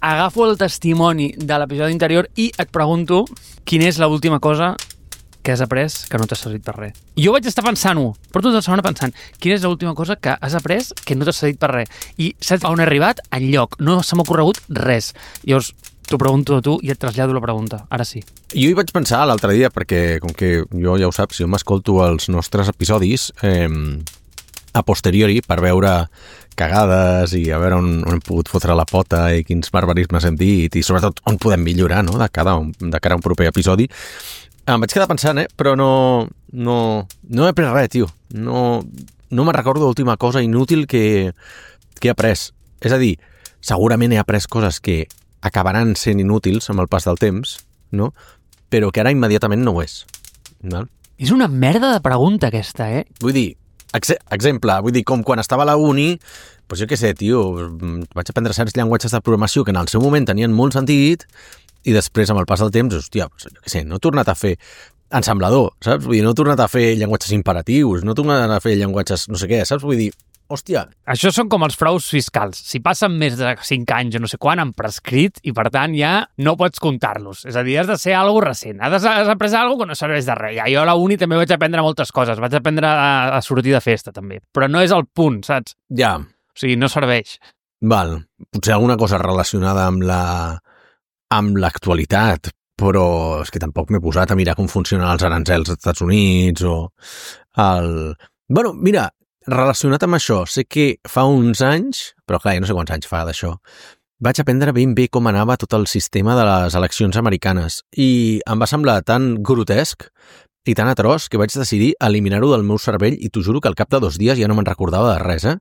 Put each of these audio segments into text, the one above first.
agafo el testimoni de l'episodi anterior i et pregunto quina és l'última cosa que has après que no t'ha servit per res. Jo vaig estar pensant-ho, porto tota la setmana pensant quina és l'última cosa que has après que no t'ha servit per res. I saps on he arribat? Enlloc. No se m'ha ocorregut res. Llavors, t'ho pregunto a tu i et trasllado la pregunta. Ara sí. Jo hi vaig pensar l'altre dia, perquè com que jo ja ho saps, jo m'escolto els nostres episodis a posteriori per veure cagades i a veure on hem pogut fotre la pota i quins barbarismes hem dit i sobretot on podem millorar, no?, de cara a un proper episodi. Em vaig quedar pensant, però no he après res, tio. No me'n recordo l'última cosa inútil que he après. És a dir, segurament he après coses que acabaran sent inútils amb el pas del temps, no? Però que ara immediatament no ho és. Val? És una merda de pregunta, aquesta, Vull dir, exemple, com quan estava a la uni, doncs jo què sé, tio, vaig aprendre certs llenguatges de programació que en el seu moment tenien molt sentit i després, amb el pas del temps, hòstia, jo què sé, no he tornat a fer ensamblador, saps? Vull dir, no he tornat a fer llenguatges imperatius, no he tornat a fer llenguatges no sé què, saps? Vull dir, hòstia... Això són com els fraus fiscals. Si passen més de 5 anys o no sé quan, han prescrit i, per tant, ja no pots comptar-los. És a dir, has de ser algo recent. Has après alguna que no serveix de res. Ja, jo a la uni també vaig aprendre moltes coses. Vaig aprendre a sortir de festa, també. Però no és el punt, saps? Ja. O sigui, no serveix. Val. Potser alguna cosa relacionada amb l'actualitat, però és que tampoc m'he posat a mirar com funcionen els aranzels als Estats Units o el... Bueno, mira, relacionat amb això, sé que fa uns anys, però clar, no sé quants anys fa d'això, vaig aprendre ben bé com anava tot el sistema de les eleccions americanes i em va semblar tan grotesc i tan atroç que vaig decidir eliminar-ho del meu cervell i t'ho juro que al cap de 2 dies ja no me'n recordava de res,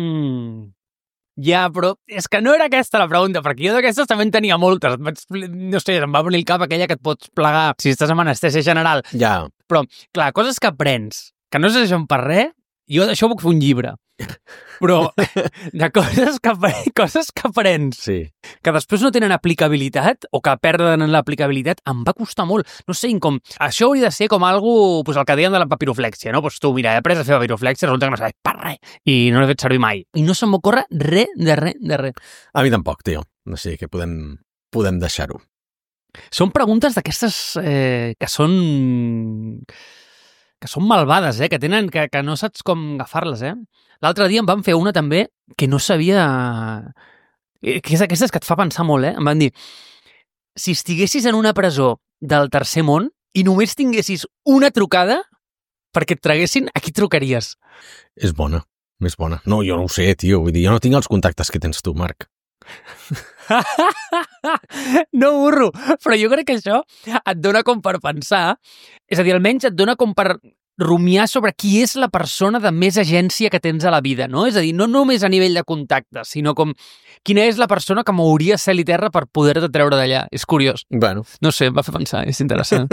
Ja, però és que no era aquesta la pregunta, perquè jo d'aquestes també en tenia moltes. No sé, em va venir el cap aquella que et pots plegar si estàs amb anestèsia general. Ja. Però, clar, coses que aprens, que no serveixen per res, jo d'això puc fer un llibre. Però de coses que aprens, sí, que després no tenen aplicabilitat o que perden l'aplicabilitat, em va costar molt. No sé, com... Això hauria de ser com algo, pues, el que deien de la papiroflèxia, no? Pues tu, mira, he après a fer papiroflèxia, resulta que no sabés per res, i no l'he fet servir mai. I no se m'ocorre res de res. A mi tampoc, tio. No sé, que podem deixar-ho. Són preguntes d'aquestes que són malvades, que no saps com agafar-les, L'altre dia em van fer una també que no sabia... Que és d'aquestes que et fa pensar molt, Em van dir, si estiguessis en una presó del tercer món i només tinguessis una trucada perquè et traguessin, a qui trucaries? És bona, més bona. No, jo no ho sé, tio. Vull dir, jo no tinc els contactes que tens tu, Marc. No, burro, però jo crec que això et dona com per pensar, és a dir, almenys et dona com per rumiar sobre qui és la persona de més agència que tens a la vida, no? És a dir, no només a nivell de contacte, sinó com quina és la persona que mouria cel i terra per poder-te treure d'allà. És curiós. Bueno. No sé, em va fer pensar, és interessant.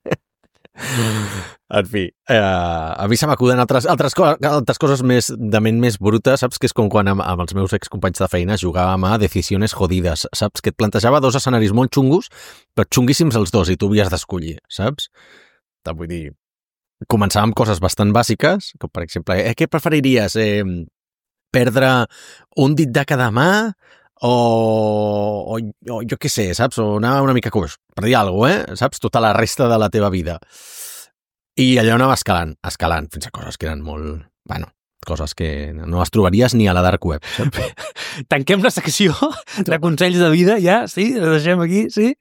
En fi, a mi se m'acuden altres coses de ment més bruta, saps? Que és com quan amb els meus excompanys de feina jugàvem a Decisiones Jodides, saps? Que et plantejava 2 escenaris molt xungos, però xunguíssims els 2 i tu havies d'escollir, saps? Vull dir, començàvem amb coses bastant bàsiques, com per exemple, què preferiries? Perdre un dit de cada mà o jo què sé, saps? O anar una mica coix, per dir alguna cosa, saps? Tota la resta de la teva vida. I allò anava escalant, fins a coses que eren molt... Bueno, coses que no les trobaries ni a la dark web, saps? Tanquem la secció de consells de vida, ja? Sí? La deixem aquí, sí?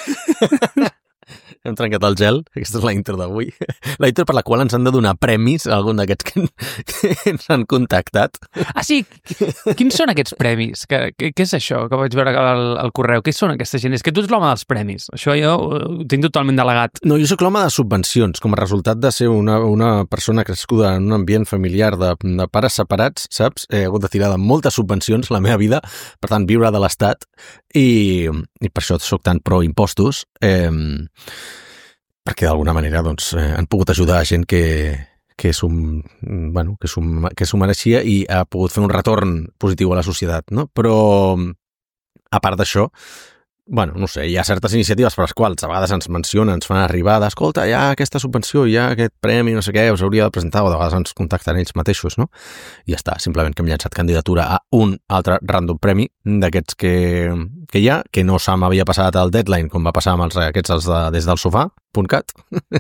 Hem trencat el gel, aquesta és la intro d'avui. La intro per la qual ens han de donar premis a algun d'aquests que ens han contactat. Ah, sí? Quins són aquests premis? Què és això que vaig veure al correu? Què són aquesta gent? És que tu ets l'home dels premis. Això jo ho tinc totalment delegat. No, jo sóc l'home de subvencions, com a resultat de ser una persona crescuda en un ambient familiar de pares separats, saps? He hagut de tirar de moltes subvencions la meva vida, per tant, viure de l'Estat, i per això sóc tan pro impostos, perquè d'alguna manera doncs, han pogut ajudar a gent que s'ho mereixia i ha pogut fer un retorn positiu a la societat, no? Però a part d'això, bueno, no sé, hi ha certes iniciatives per les quals a vegades ens mencionen, ens fan arribar d'escolta, hi ha aquesta subvenció, hi ha aquest premi, no sé què, us hauria de presentar, o de vegades ens contacten ells mateixos, no? I ja està, simplement que hem llançat candidatura a un altre random premi d'aquests que hi ha, que no se m'havia passat al deadline, com va passar amb aquests des del sofà.cat,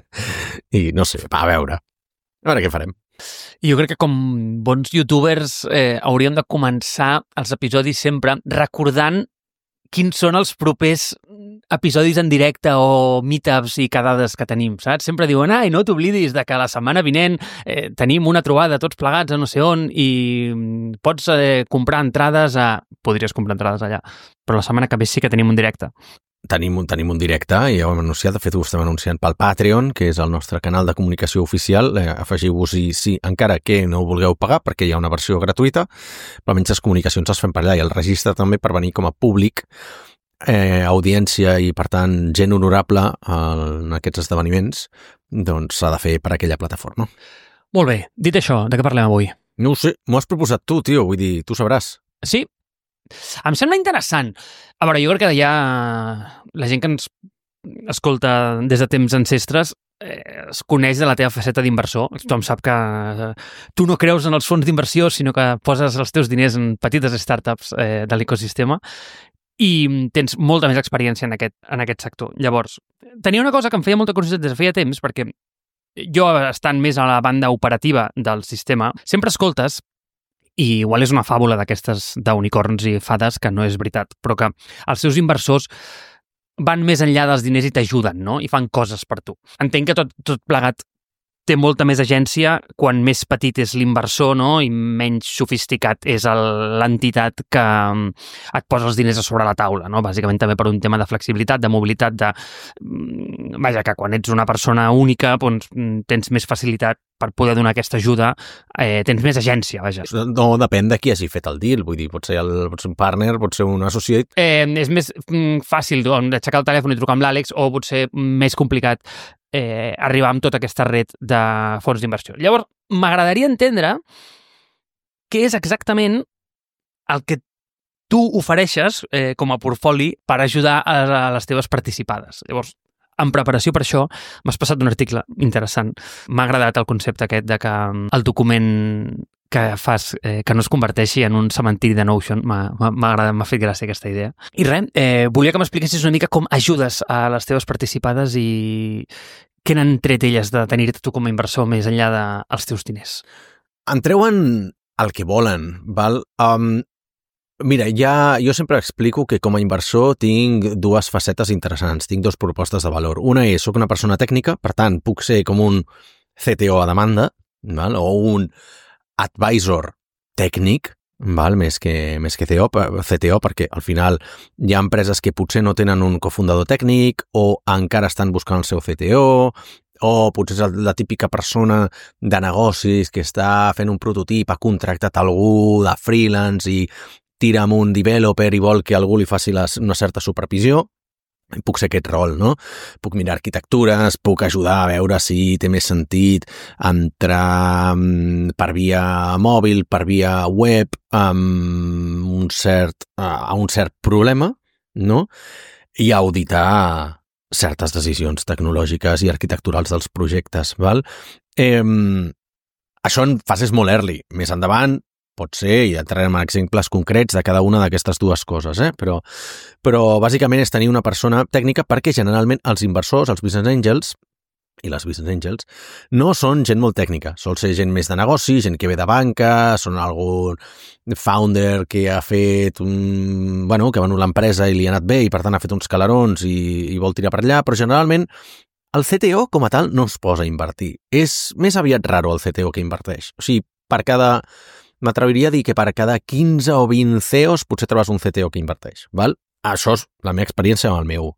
i no sé, va, a veure què farem. I jo crec que com bons youtubers hauríem de començar els episodis sempre recordant quins són els propers episodis en directe o meetups i quedades que tenim, saps? Sempre diuen, i no t'oblidis de que la setmana vinent tenim una trobada tots plegats a no sé on i pots comprar entrades Podries comprar entrades allà, però la setmana que ve sí que tenim un directe. Tenim un directe i ja ho hem anunciat, de fet ho estem anunciant pel Patreon, que és el nostre canal de comunicació oficial. Afegiu-vos-hi si encara que no ho vulgueu pagar, perquè hi ha una versió gratuïta, però almenys les comunicacions es fan per allà i el registre també per venir com a públic, audiència i per tant gent honorable en aquests esdeveniments, doncs s'ha de fer per aquella plataforma. Molt bé, dit això, de què parlem avui? No ho sé, m'ho has proposat tu, tio, vull dir, tu sabràs. Sí? Em sembla interessant. A veure, jo crec que ja la gent que ens escolta des de temps ancestres es coneix de la teva faceta d'inversor. Tothom sap que tu no creus en els fons d'inversió, sinó que poses els teus diners en petites startups de l'ecosistema i tens molta més experiència en aquest sector. Llavors, tenia una cosa que em feia molta curiositat des de feia temps, perquè jo, estant més a la banda operativa del sistema, sempre escoltes i igual és una fàbula d'aquestes d'unicorns i fades que no és veritat, però que els seus inversors van més enllà dels diners i t'ajuden, no? I fan coses per tu. Entenc que tot plegat té molta més agència quan més petit és l'inversor, no? I menys sofisticat és l'entitat que et posa els diners a sobre la taula, no? Bàsicament també per un tema de flexibilitat, de mobilitat, vaja, que quan ets una persona única doncs, tens més facilitat per poder donar aquesta ajuda, tens més agència, vaja. No depèn de qui hagi fet el deal, vull dir, pot ser un partner, pot ser un associat. És més fàcil aixecar el telèfon i trucar amb l'Àlex, o pot ser més complicat arribar amb tota aquesta red de fons d'inversió. Llavors, m'agradaria entendre què és exactament el que tu ofereixes com a portfoli per ajudar a les teves participades. Llavors, en preparació per això, m'has passat un article interessant. M'ha agradat el concepte aquest de que el document que fas que no es converteixi en un cementiri de Notion. M'ha agradat, m'ha fet gràcia aquesta idea. I res, volia que m'expliquessis una mica com ajudes a les teves participades i què n'han tret elles de tenir-te tu com a inversor més enllà dels teus diners. En treuen el que volen, val? Mira, jo sempre explico que com a inversor tinc dues facetes interessants, tinc dues propostes de valor. Una és, soc una persona tècnica, per tant, puc ser com un CTO a demanda, val? O un advisor tècnic, val? Més que CTO, perquè al final hi ha empreses que potser no tenen un cofundador tècnic o encara estan buscant el seu CTO, o potser és la típica persona de negocis que està fent un prototip, ha contractat algú de freelance i tira amb un developer i vol que algú li faci una certa supervisió. Puc ser aquest rol, no? Puc mirar arquitectures, puc ajudar a veure si té més sentit entrar per via mòbil, per via web, a un cert problema, no? I auditar certes decisions tecnològiques i arquitecturals dels projectes, val? Això en fases molt early. Més endavant, pot ser, i entrarem en exemples concrets de cada una d'aquestes dues coses, però bàsicament és tenir una persona tècnica perquè generalment els inversors, els business angels i les business angels, no són gent molt tècnica, sol ser gent més de negoci, gent que ve de banca, són algun founder que ha fet que ha venut l'empresa i li ha anat bé i per tant ha fet uns calarons i vol tirar per allà, però generalment el CTO com a tal no es posa a invertir. És més aviat raro el CTO que inverteix. O sigui, m'atreviria a dir que per cada 15 o 20 CEOs potser trobes un CTO que inverteix, val? Això és la meva experiència amb el meu,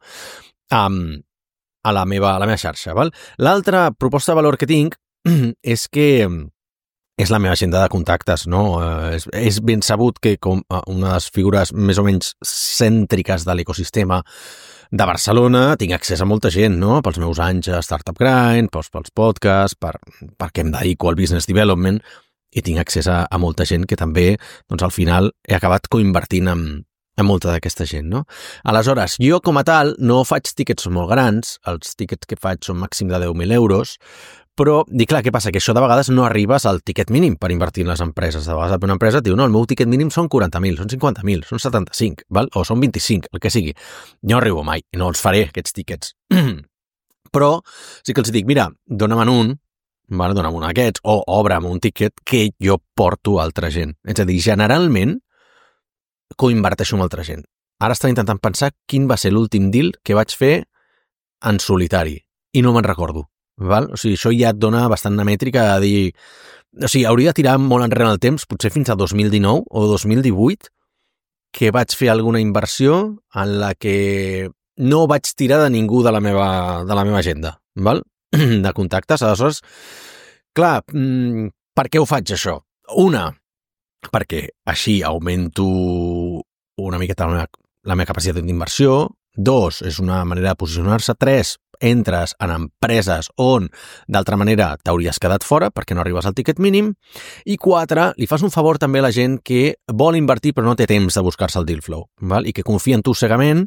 a la meva xarxa, val? L'altra proposta de valor que tinc és que és la meva agenda de contactes, no? És ben sabut que com una de les figures més o menys cèntriques de l'ecosistema de Barcelona tinc accés a molta gent, no? Pels meus anys a Startup Grind, pels podcasts, perquè em dedico al business development, i tinc accés a molta gent que també, doncs al final, he acabat coinvertint en a molta d'aquesta gent, no? Aleshores, jo com a tal no faig tíquets molt grans, els tíquets que faig són màxim de 10.000 euros, però, clar, què passa? Que això de vegades no arribes al tíquet mínim per invertir en les empreses. De vegades una empresa et diu, no, el meu tíquet mínim són 40.000, són 50.000, són 75, val? O són 25, el que sigui. Jo no arribo mai, no els faré, aquests tíquets. Però sí que els dic, mira, dona'm un, vale, dona'm un d'aquests, o obre'm un tíquet que jo porto a altra gent. És a dir, generalment, coinverteixo amb altra gent. Ara estava intentant pensar quin va ser l'últim deal que vaig fer en solitari, i no me'n recordo. Val? O sigui, això ja et dona bastant una mètrica a dir... O sigui, hauria de tirar molt enrere en el temps, potser fins a 2019 o 2018, que vaig fer alguna inversió en la que no vaig tirar de ningú de la meva agenda, val? De contactes. Aleshores, clar, per què ho faig, això? Una, perquè així augmento una miqueta la meva capacitat d'inversió. Dos, és una manera de posicionar-se. Tres, entres en empreses on d'altra manera t'hauries quedat fora perquè no arribes al tíquet mínim. I quatre, li fas un favor també a la gent que vol invertir però no té temps de buscar-se el deal flow, val? I que confia en tu cegament,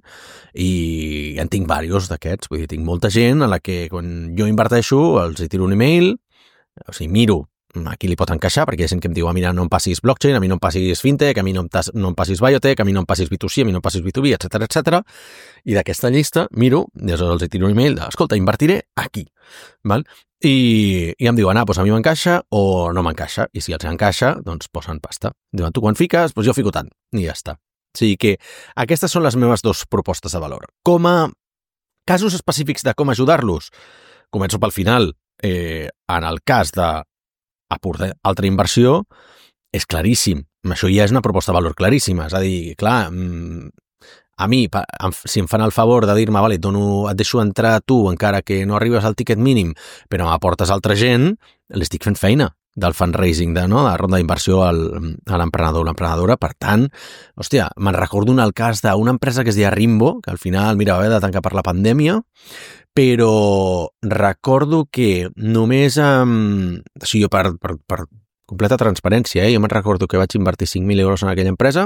i en tinc diversos d'aquests. Vull dir, tinc molta gent a la que quan jo inverteixo els hi tiro un email, o sigui, miro a qui li pot encaixar, perquè hi ha gent que em diu, mira, no em passis blockchain, a mi no em passis fintech, a mi no em passis biotech, a mi no em passis B2C, a mi no em passis B2B, etc. I d'aquesta llista miro, i aleshores els tiro un email de, escolta, invertiré aquí, val? I em diuen, doncs a mi m'encaixa o no m'encaixa, i si els encaixa, doncs posen pasta. Diuen, tu quan fiques? Doncs jo fico tant, i ja està. O sigui que aquestes són les meves dues propostes de valor. Com a casos específics de com ajudar-los, començo pel final. En el cas de aportar altra inversió, és claríssim. Això ja és una proposta de valor claríssima. És a dir, clar, a mi, si em fan el favor de dir-me, vale, et deixo entrar tu encara que no arribes al tíquet mínim, però m'aportes altra gent, l'estic fent feina del fundraising, de ronda d'inversió a l'emprenedor o l'emprenedora. Per tant, hòstia, me'n recordo el cas d'una empresa que es deia Rimbo, que al final, mira, va haver de tancar per la pandèmia, però recordo que només... O sigui, jo per completa transparència, jo me'n recordo que vaig invertir 5.000 euros en aquella empresa.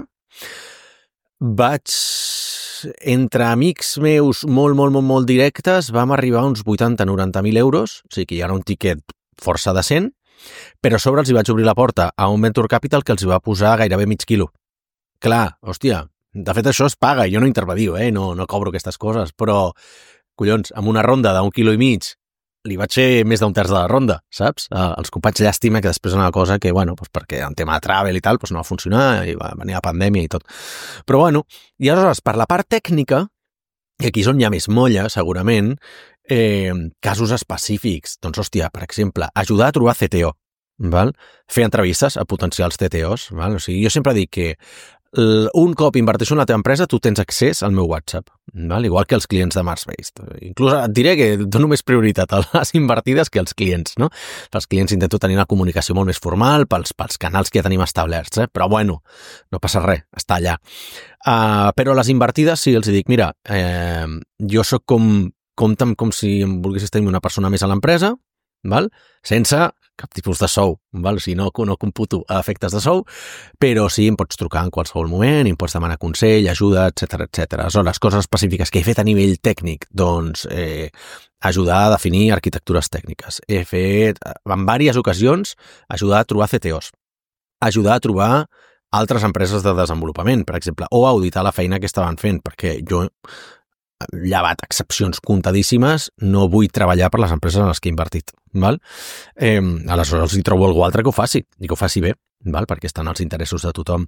Entre amics meus molt directes, vam arribar a uns 80-90.000 euros, o sigui que ja era un tiquet força decent, però a sobre els hi vaig obrir la porta a un venture capital que els hi va posar gairebé mig quilo. Clar, hòstia, de fet això es paga, jo no intervediu, no cobro aquestes coses, però collons, amb una ronda d'1,5 quilos li vaig fer més d'un terç de la ronda, saps? Els companys llàstima que després una cosa que, bueno, doncs perquè en tema de travel i tal, doncs no va funcionar i va venir la pandèmia i tot. Però bueno, i aleshores, per la part tècnica, i aquí és on hi ha més molla, segurament, casos específics. Doncs, hòstia, per exemple, ajudar a trobar CTO, val? Fer entrevistes a potencials CTOs, val? O sigui, jo sempre dic que un cop inverteixo en la teva empresa, tu tens accés al meu WhatsApp, val? Igual que els clients de Marsbased. Inclús et diré que dono més prioritat a les invertides que als clients, no? Pels clients intento tenir una comunicació molt més formal, pels canals que ja tenim establerts, però bueno, no passa res, està allà. Però les invertides sí, els dic, mira, jo sóc compta'm com si em volguessis tenir una persona més a l'empresa, val? Sense cap tipus de sou, val? O sigui, no computo a efectes de sou, però sí, em pots trucar en qualsevol moment, em pots demanar consell, ajuda, etc. Aleshores, coses específiques que he fet a nivell tècnic, doncs ajudar a definir arquitectures tècniques. He fet, en diverses ocasions, ajudar a trobar CTOs, ajudar a trobar altres empreses de desenvolupament, per exemple, o auditar la feina que estaven fent, perquè jo, llevat excepcions comptadíssimes, no vull treballar per les empreses en les que he invertit, val? Aleshores hi trobo algú altre que ho faci, i que ho faci bé, val? Perquè estan els interessos de tothom.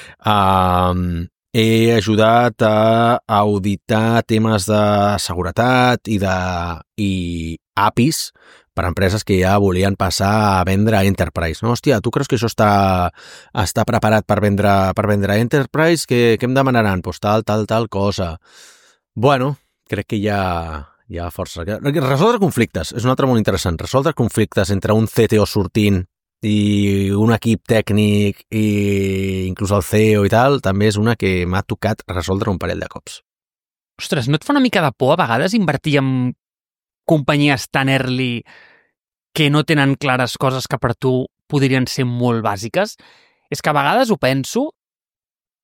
He ajudat a auditar temes de seguretat i APIs per empreses que ja volien passar a vendre a Enterprise. No, hòstia, tu creus que això està preparat per vendre a Enterprise? Què em demanaran? Pues tal cosa. Bueno, crec que hi ha força. Resoldre conflictes és un altre molt interessant. Resoldre conflictes entre un CTO sortint i un equip tècnic i inclús el CEO i tal, també és una que m'ha tocat resoldre un parell de cops. Ostres, no et fa una mica de por a vegades invertir en companyies tan early que no tenen clares coses que per tu podrien ser molt bàsiques? És que a vegades ho penso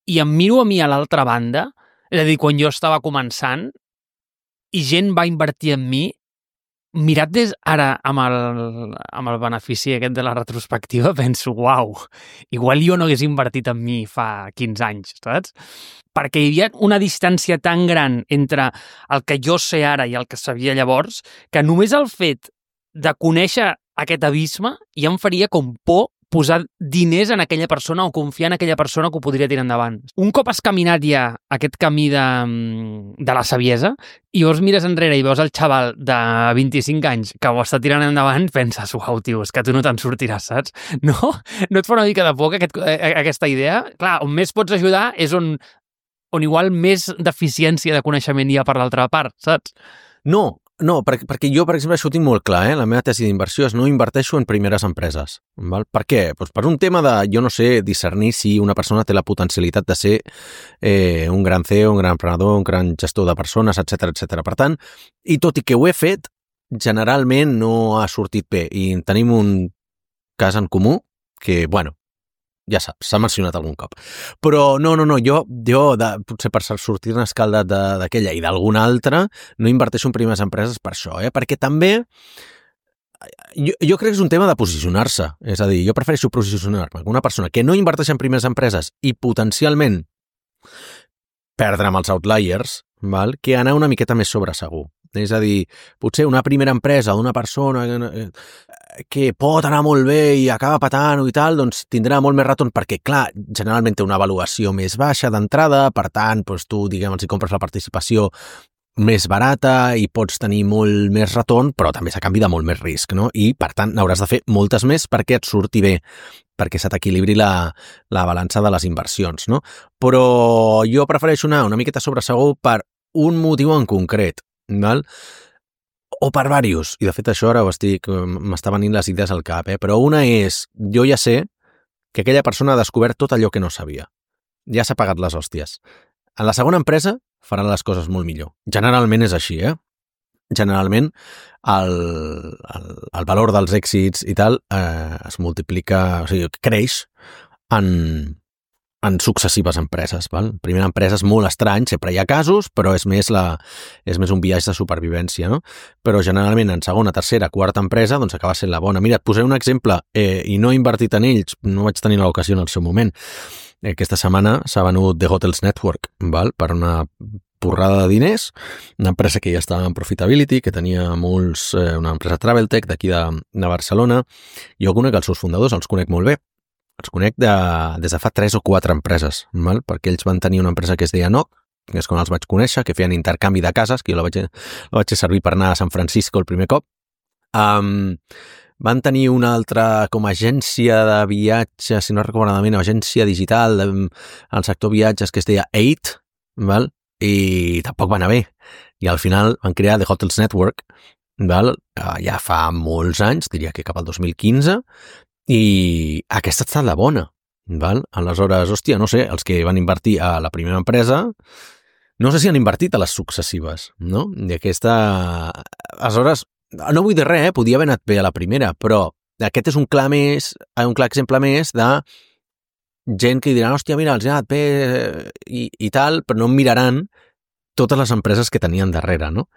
i em miro a mi a l'altra banda, és a dir, quan jo estava començant, i gent va invertir en mi, mirat des ara amb el benefici aquest de la retrospectiva, penso, uau, igual jo no hagués invertit en mi fa 15 anys, saps? Perquè hi havia una distància tan gran entre el que jo sé ara i el que sabia llavors, que només el fet de conèixer aquest abisme ja em faria com por posar diners en aquella persona o confiar en aquella persona que ho podria tirar endavant. Un cop has caminat ja aquest camí de la saviesa i llavors mires enrere i veus el xaval de 25 anys que ho està tirant endavant, penses, uau, tio, és que tu no te'n sortiràs, saps? No? No et fa una mica de por aquesta idea? Clar, on més pots ajudar és on igual més deficiència de coneixement hi ha per l'altra part, saps? No, perquè jo, per exemple, això ho tinc molt clar, la meva tesi d'inversió és no inverteixo en primeres empreses. Val? Per què? Doncs per un tema de, jo no sé, discernir si una persona té la potencialitat de ser un gran CEO, un gran emprenedor, un gran gestor de persones, etc etc. Per tant, i tot i que ho he fet, generalment no ha sortit bé. I tenim un cas en comú que, bueno, ja saps, s'ha mencionat algun cop. Però no, jo potser per sortir-ne escaldat d'aquella i d'alguna altra, no inverteixo en primeres empreses per això, perquè també jo crec que és un tema de posicionar-se. És a dir, jo prefereixo posicionar-me com una persona que no inverteix en primeres empreses i potencialment perdre amb els outliers, val? Que anar una miqueta més sobre segur. És a dir, potser una primera empresa d'una persona que pot anar molt bé i acaba patant i tal, doncs tindrà molt més retorn perquè, clar, generalment té una avaluació més baixa d'entrada, per tant, doncs tu, diguem, els hi compres la participació més barata i pots tenir molt més retorn, però també és a canvi de molt més risc, no? I, per tant, n'hauràs de fer moltes més perquè et surti bé, perquè se t'equilibri la balança de les inversions, no? Però jo prefereixo anar una miqueta sobre segur per un motiu en concret, val? O per diversos, i de fet això ara m'està venint les idees al cap, però una és, jo ja sé que aquella persona ha descobert tot allò que no sabia. Ja s'ha pagat les hòsties. En la segona empresa faran les coses molt millor. Generalment és així, Generalment el valor dels èxits i tal es multiplica, o sigui, creix en successives empreses. Val? Primera empresa és molt estrany, sempre hi ha casos, però és més un viatge de supervivència, no? Però generalment en segona, tercera, quarta empresa doncs acaba sent la bona. Mira, et posaré un exemple, i no he invertit en ells, no vaig tenir l'ocasió en el seu moment. Aquesta setmana s'ha venut The Hotels Network, val? Per una porrada de diners, una empresa que ja estava en profitability, que tenia una empresa travel tech d'aquí de Barcelona. Jo conec els seus fundadors, els conec molt bé. Els conec des de fa 3 o 4 empreses, val? Perquè ells van tenir una empresa que es deia NOC, que és quan els vaig conèixer, que feien intercanvi de cases, que jo la vaig fer servir per anar a San Francisco el primer cop. Van tenir una altra com a agència de viatge, si no recordo malament, agència digital al sector viatges que es deia 8, val? I tampoc va anar bé. I al final van crear The Hotels Network, val? Ja fa molts anys, diria que cap al 2015, i aquesta ha estat la bona, val? Aleshores, hòstia, no sé, els que van invertir a la primera empresa, no sé si han invertit a les successives, no? I aquesta... Aleshores, no vull dir res, podia haver anat bé a la primera, però aquest és un clar exemple més de gent que diran, hòstia, mira, els ha anat bé i tal, però no miraran totes les empreses que tenien darrere, no?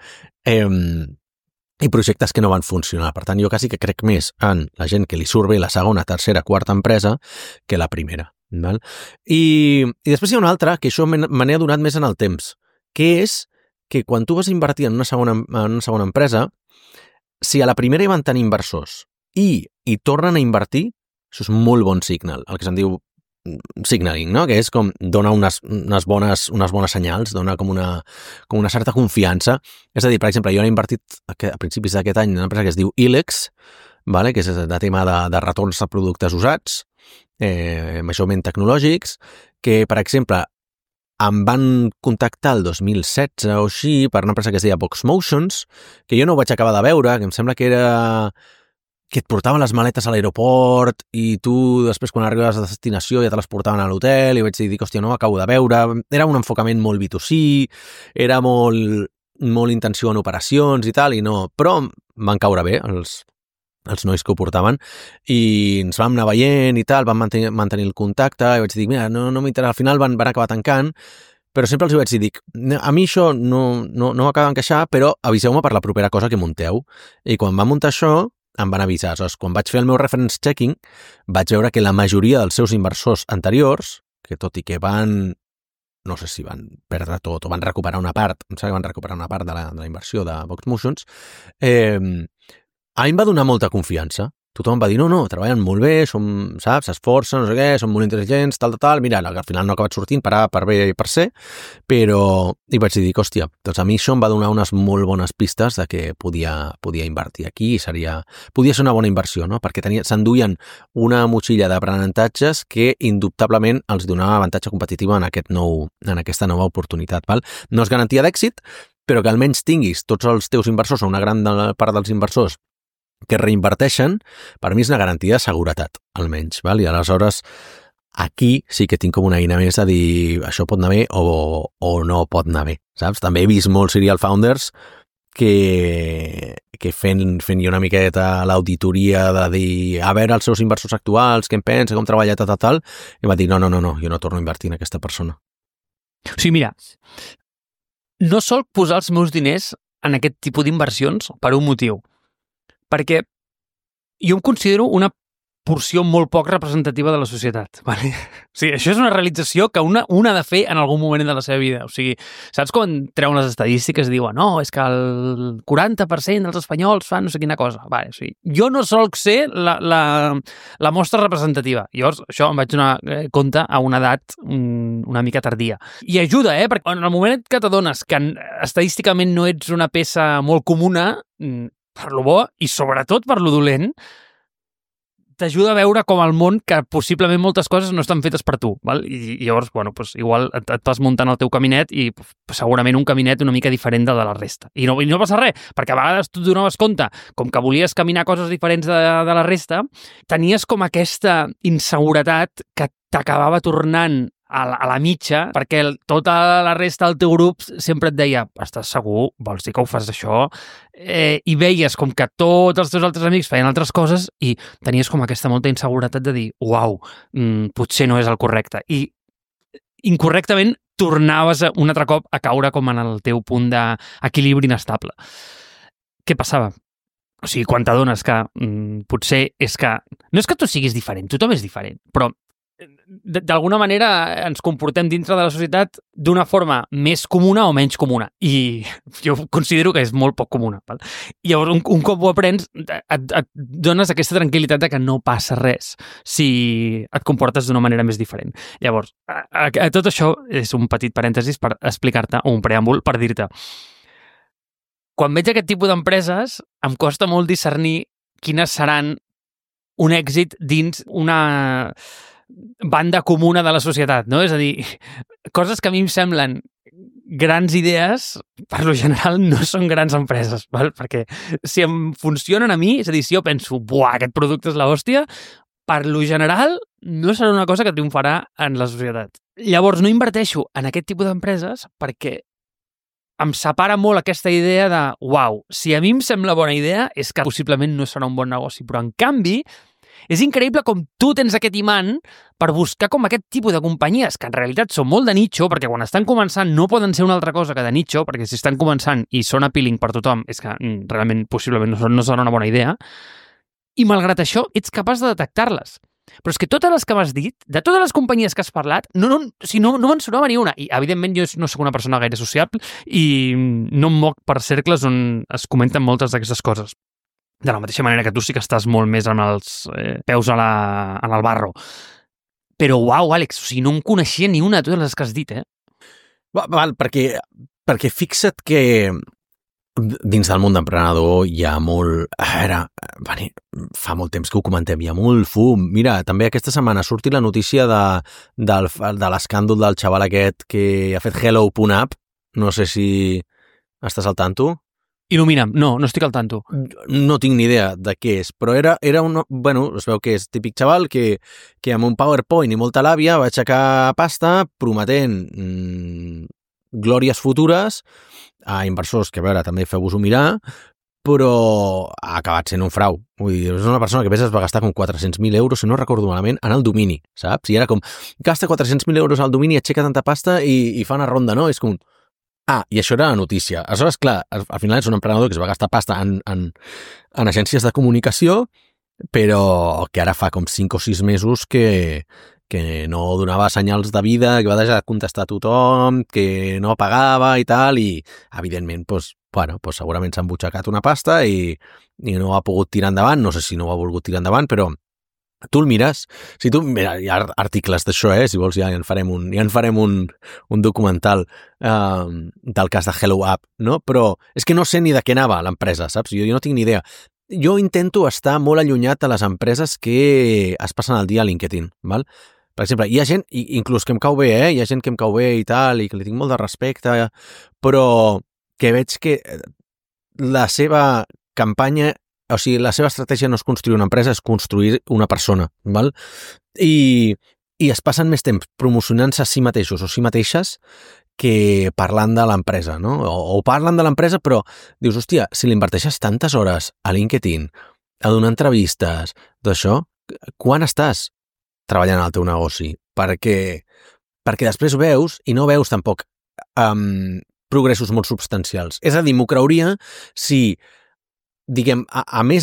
I projectes que no van funcionar. Per tant, jo quasi que crec més en la gent que li surt bé la segona, tercera, quarta empresa que la primera. Val? I després hi ha una altra, que això me n'he adonat més en el temps, que és que quan tu vas invertir en una segona empresa, si a la primera hi van tenir inversors i tornen a invertir, això és molt bon signal, el que se'n diu signaling, no? Que és com dona unes bones senyals, dona com una certa confiança. És a dir, per exemple, jo he invertit a principis d'aquest any en una empresa que es diu Ilex, vale? Que és de tema de retorns de productes usats, majorment tecnològics, que, per exemple, em van contactar el 2016 o així per una empresa que es deia Box Motions, que jo no ho vaig acabar de veure, que em sembla que era... que et portaven les maletes a l'aeroport i tu després quan arribaves a la destinació ja te les portaven a l'hotel i vaig dir, hòstia, no ho acabo de veure. Era un enfocament molt B2C, era molt intenció en operacions i tal, i no, però van caure bé els nois que ho portaven, i ens vam anar veient i tal, vam mantenir el contacte, i vaig dir, mira, no m'interessa, al final van acabar tancant, però sempre els vaig dir, a mi això no m'acaba d'encaixar, però aviseu-me per la propera cosa que munteu. I quan vam muntar això, em van avisar. Aleshores, quan vaig fer el meu reference checking, vaig veure que la majoria dels seus inversors anteriors, que tot i que van, no sé si van perdre tot o van recuperar una part, em sembla que van recuperar una part de la inversió de Vox Motions, a mi em va donar molta confiança. Tothom em va dir, no, treballen molt bé, saps, s'esforcen, no sé què, són molt intel·ligents, tal, mira, al final no ha acabat sortint per bé i per ser, però i vaig dir, hòstia, doncs a mi això em va donar unes molt bones pistes de que podia invertir aquí i podia ser una bona inversió, no? Perquè s'enduien una motxilla d'aprenentatges que indubtablement els donava avantatge competitiu en aquesta nova oportunitat, val? No és garantia d'èxit, però que almenys tinguis tots els teus inversors o una gran part dels inversors que reinverteixen, per mi és una garantia de seguretat, almenys, val? I aleshores aquí sí que tinc com una eina més de dir això pot anar bé o no pot anar bé, saps? També he vist molts serial founders que fent una miqueta l'auditoria de dir a veure els seus inversors actuals, què en pensa, com treballa, tal, i va dir no, jo no torno a invertir en aquesta persona. O sigui, mira, no sol posar els meus diners en aquest tipus d'inversions per un motiu. Perquè jo em considero una porció molt poc representativa de la societat. Vale? O sigui, això és una realització que una ha de fer en algun moment de la seva vida. O sigui, saps quan treuen les estadístiques i diuen no, és que el 40% dels espanyols fan no sé quina cosa. Vale, o sigui, jo no solc ser la mostra representativa. Llavors, això em vaig donar compte a una edat una mica tardia. I ajuda, perquè en el moment que t'adones que estadísticament no ets una peça molt comuna, per lo bo i sobretot per lo dolent, t'ajuda a veure com el món que possiblement moltes coses no estan fetes per tu, val? I llavors, bueno, pues, igual et vas muntant el teu caminet i segurament un caminet una mica diferent de la resta. I no passa res, perquè a vegades tu et donaves compte, com que volies caminar coses diferents de la resta, tenies com aquesta inseguretat que t'acabava tornant a la mitja, perquè tota la resta del teu grup sempre et deia estàs segur? Vols dir que ho fas això? I veies com que tots els teus altres amics feien altres coses i tenies com aquesta molta inseguretat de dir uau, potser no és el correcte. I incorrectament tornaves un altre cop a caure com en el teu punt d'equilibri inestable. Què passava? O sigui, quan t'adones que potser és que... No és que tu siguis diferent, tothom és diferent, però d'alguna manera ens comportem dintre de la societat d'una forma més comuna o menys comuna. I jo considero que és molt poc comuna. Val? I llavors, un cop ho aprens, et dones aquesta tranquil·litat de que no passa res si et comportes d'una manera més diferent. Llavors, a tot això és un petit parèntesis per explicar-te, un preàmbul per dir-te quan veig aquest tipus d'empreses em costa molt discernir quines seran un èxit dins una banda comuna de la societat, no? És a dir, coses que a mi em semblen grans idees, per lo general no són grans empreses, val? Perquè si em funcionen a mi, és a dir, si jo penso, buah, aquest producte és l'hòstia, per lo general no serà una cosa que triomfarà en la societat. Llavors no inverteixo en aquest tipus d'empreses perquè em separa molt aquesta idea de, uau, si a mi em sembla bona idea és que possiblement no serà un bon negoci, però en canvi és increïble com tu tens aquest imant per buscar com aquest tipus de companyies que en realitat són molt de nicho, perquè quan estan començant no poden ser una altra cosa que de nicho, perquè si estan començant i són appealing per tothom, és que realment possiblement no serà una bona idea, i malgrat això ets capaç de detectar-les. Però és que totes les que m'has dit, de totes les companyies que has parlat, no me'n sonava ni una. I evidentment jo no soc una persona gaire sociable i no em moc per cercles on es comenten moltes d'aquestes coses. De la mateixa manera que tu sí que estàs molt més amb els peus en el barro. Però, uau, Àlex, o sigui, no en coneixia ni una de totes les que has dit, Val, perquè fixa't que dins del món d'emprenedor hi ha molt... fa molt temps que ho comentem, hi ha molt fum. Mira, també aquesta setmana ha sortit la notícia de l'escàndol del xaval aquest que ha fet Hello.app. No sé si estàs al tanto. Il·lumina'm. No estic al tanto. No tinc ni idea de què és, però era es veu que és típic xaval que amb un PowerPoint i molta làbia va aixecar pasta prometent glòries futures a inversors que, a veure, també feu-vos-ho mirar, però ha acabat sent un frau. Vull dir, és una persona que a més es va gastar com 400.000 euros, si no recordo malament, en el domini, saps? I era com, gasta 400.000 euros al domini, aixeca tanta pasta i fa una ronda, no? És com, i això era la notícia. Aleshores, clar, al final és un emprenedor que es va gastar pasta en agències de comunicació, però que ara fa com 5 o 6 mesos que no donava senyals de vida, que va deixar de contestar a tothom, que no pagava i tal, i evidentment, segurament s'ha embutxacat una pasta i no ha pogut tirar endavant, no sé si no ho ha volgut tirar endavant, però tu el mires, mira, hi ha articles d'això, si vols ja en farem un documental del cas de Hello App, no? Però és que no sé ni de què anava l'empresa, saps? Jo no tinc ni idea. Jo intento estar molt allunyat de les empreses que es passen el dia a LinkedIn, val? Per exemple, hi ha gent, inclús que em cau bé, hi ha gent que em cau bé i tal, i que li tinc molt de respecte, però que veig que la seva campanya, o sigui, la seva estratègia no és construir una empresa, és construir una persona, val? I es passen més temps promocionant-se a si mateixos o si mateixes que parlant de l'empresa, no? O parlen de l'empresa, però dius, hòstia, si l'inverteixes tantes hores a LinkedIn, a donar entrevistes, d'això, quan estàs treballant al teu negoci? Perquè després veus, i no veus tampoc progressos molt substancials. És a dir, m'ho creuria si, diguem, a més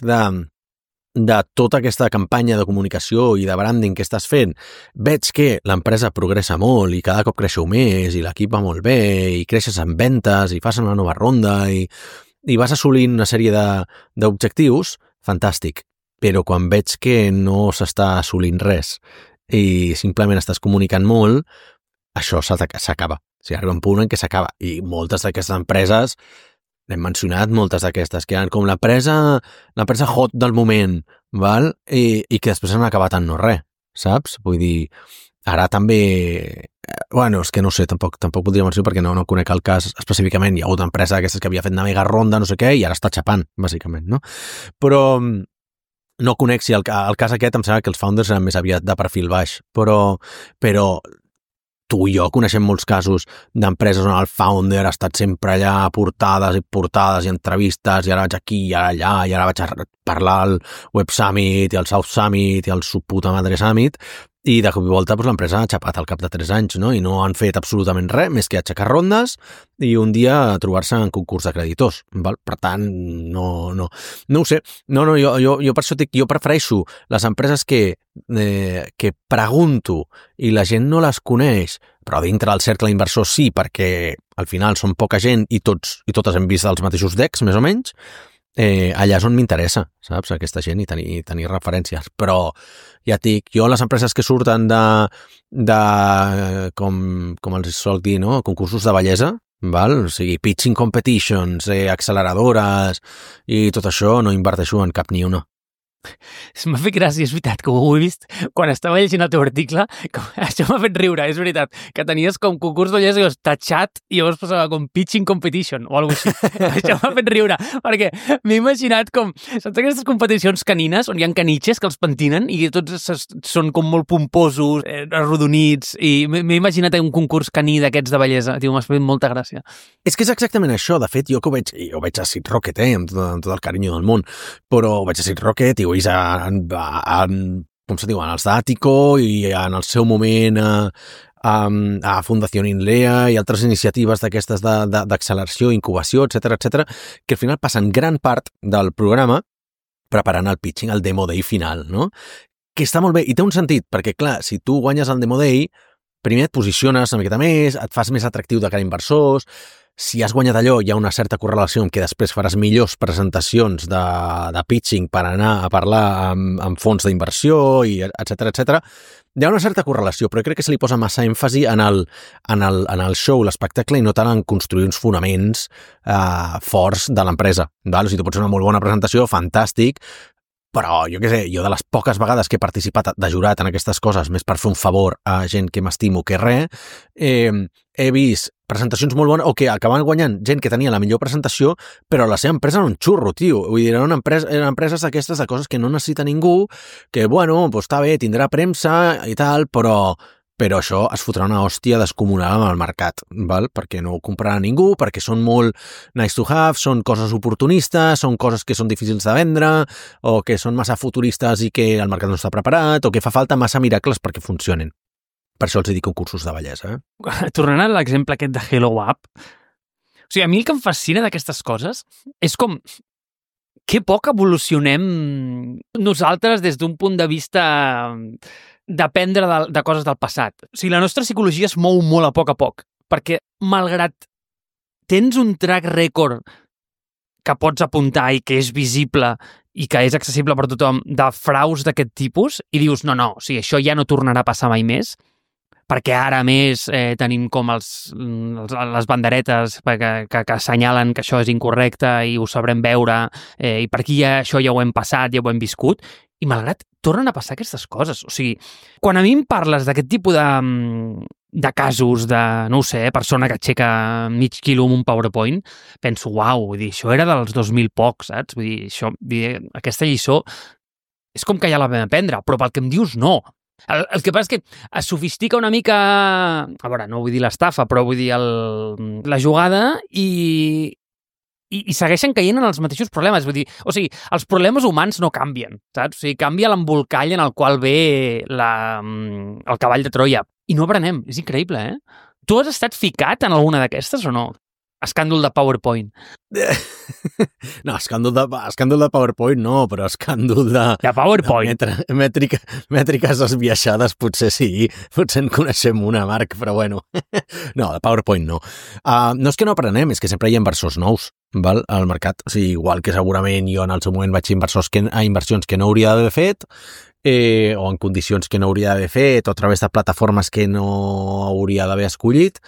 de tota aquesta campanya de comunicació i de branding que estàs fent, veig que l'empresa progressa molt i cada cop creixeu més i l'equip va molt bé i creixes en ventes i fas una nova ronda i vas assolint una sèrie d'objectius, fantàstic. Però quan veig que no s'està assolint res i simplement estàs comunicant molt, això s'acaba. O sigui, arriba un punt en què s'acaba. I moltes d'aquestes empreses, n'hem mencionat moltes d'aquestes, que eren com l'empresa hot del moment, val? I que després han acabat en no res, saps? Vull dir, ara també... és que no sé, tampoc podria mencionar perquè no conec el cas específicament. Hi ha hagut empresa d'aquestes que havia fet una mega ronda, no sé què, i ara està xapant, bàsicament, no? Però no conec si el cas aquest em sembla que els founders eren més aviat de perfil baix, però tu i jo coneixem molts casos d'empreses on el founder ha estat sempre allà a portades i entrevistes, i ara vaig aquí, i ara allà, i ara vaig a parlar al Web Summit, i al South Summit, i al su puta madre Summit, i de cop i volta l'empresa ha xapat al cap de 3 anys, no? I no han fet absolutament res, més que aixecar rondes i un dia trobar-se en concurs de creditors, val? Per tant, no ho sé. No, jo per això dic, jo prefereixo les empreses que pregunto i la gent no les coneix, però dintre del cercle inversor sí, perquè al final són poca gent i totes hem vist els mateixos decks, més o menys. Allà és on m'interessa, saps, aquesta gent i tenir referències, però ja et dic, jo les empreses que surten de com els sol dir, no? Concursos de bellesa, val? O sigui, pitching competitions, acceleradores i tot això, no inverteixo en cap ni una. M'ha fet gràcia, és veritat, que ho he vist quan estava llegint el teu article, això m'ha fet riure, és veritat, que tenies com concurs de bellesa i llavors tachat i llavors passava com pitching competition o alguna cosa així. Això m'ha fet riure, perquè m'he imaginat com, saps aquestes competicions canines on hi ha caniches que els pentinen i tots són com molt pomposos, arrodonits, i m'he imaginat un concurs caní d'aquests de bellesa, m'ha fet molta gràcia. És que és exactament això, de fet, jo veig a Sid Rocket, amb tot el carinyo del món, però veig a Sid Rocket i ho veig com se diu, en els d'Àtico i en el seu moment a Fundació Inlea i altres iniciatives d'aquestes d'acceleració, incubació, etc, que al final passen gran part del programa preparant el pitching, el Demo Day final, no? Que està molt bé i té un sentit, perquè clar, si tu guanyes el Demo Day, primer et posiciones una miqueta més, et fas més atractiu de cara a inversors. Si has guanyat allò, hi ha una certa correlació amb que després faràs millors presentacions de pitching per anar a parlar amb fons d'inversió, i etc. Hi ha una certa correlació, però crec que se li posa massa èmfasi en el show, l'espectacle, i no tant en construir uns fonaments forts de l'empresa. O sigui, tu pots fer una molt bona presentació, fantàstic, però jo què sé, jo de les poques vegades que he participat de jurat en aquestes coses, més per fer un favor a gent que m'estimo que res, he vist presentacions molt bones o que acabaven guanyant gent que tenia la millor presentació, però la seva empresa era un xurro, tio. Vull dir, eren empreses d'aquestes de coses que no necessita ningú, que, bueno, doncs està bé, tindrà premsa i tal, però però això es fotrà una hòstia descomunal amb el mercat, val? Perquè no ho comprarà ningú, perquè són molt nice to have, són coses oportunistes, són coses que són difícils de vendre, o que són massa futuristes i que el mercat no està preparat, o que fa falta massa miracles perquè funcionin. Per això els dic concursos de bellesa. Tornant a l'exemple aquest de Hello App, o sigui, a mi el que em fascina d'aquestes coses és com que poc evolucionem nosaltres des d'un punt de vista d'aprendre de coses del passat. O sigui, la nostra psicologia es mou molt a poc, perquè malgrat tens un track record que pots apuntar i que és visible i que és accessible per tothom de fraus d'aquest tipus, i dius, no, o sigui, això ja no tornarà a passar mai més, perquè ara més tenim com les banderetes que assenyalen que això és incorrecte i ho sabrem veure, i per aquí això ja ho hem passat, ja ho hem viscut, i malgrat tornen a passar aquestes coses. O sigui, quan a mi em parles d'aquest tipus de casos de, no ho sé, persona que aixeca mig quilo amb un PowerPoint, penso, uau, vull dir, això era dels 2000 pocs, saps? Vull dir, aquesta lliçó és com que ja la vam aprendre, però pel que em dius, no. El que passa és que es sofistica una mica, a veure, no vull dir l'estafa, però vull dir la jugada i segueixen caient en els mateixos problemes. Vull dir, o sigui, els problemes humans no canvien, saps? O sigui, canvia l'embolcall en el qual ve el cavall de Troia. I no aprenem. És increïble, Tu has estat ficat en alguna d'aquestes o no? Escàndol de PowerPoint. No, escàndol de PowerPoint no, però escàndol de PowerPoint. Mètriques esbiaixades potser sí, potser en coneixem una, Marc, però bueno. No, de PowerPoint no. No és que no aprenem, és que sempre hi ha inversors nous, val, al mercat. O sigui, igual que segurament jo en el seu moment vaig a inversions que no hauria d'haver fet, o en condicions que no hauria d'haver fet, o a través de plataformes que no hauria d'haver escollit.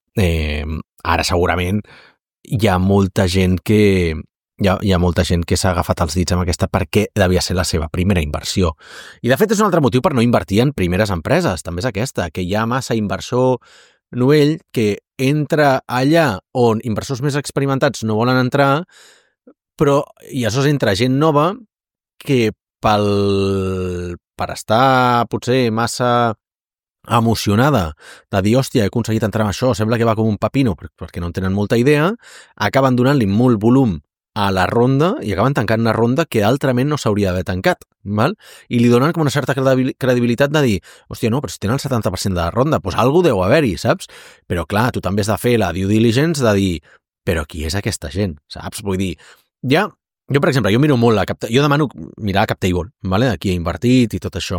Ara segurament hi ha molta gent que s'ha agafat els dits amb aquesta perquè devia ser la seva primera inversió. I de fet és un altre motiu per no invertir en primeres empreses, també és aquesta, que hi ha massa inversor novell que entra allà on inversors més experimentats no volen entrar, però i això entra gent nova que per estar potser massa emocionada de dir, hòstia, he aconseguit entrar en això, sembla que va com un pepino, perquè no en tenen molta idea, acaben donant-li molt volum a la ronda i acaben tancant una ronda que altrament no s'hauria d'haver tancat, val? I li donen com una certa credibilitat de dir, hòstia, no, però si tenen el 70% de la ronda, doncs alguna deu haver-hi, saps? Però clar, tu també has de fer la due diligence de dir, però qui és aquesta gent, saps? Vull dir, ja... Jo, per exemple, miro molt jo demano mirar a CapTable, ¿vale? Aquí he invertit i tot això.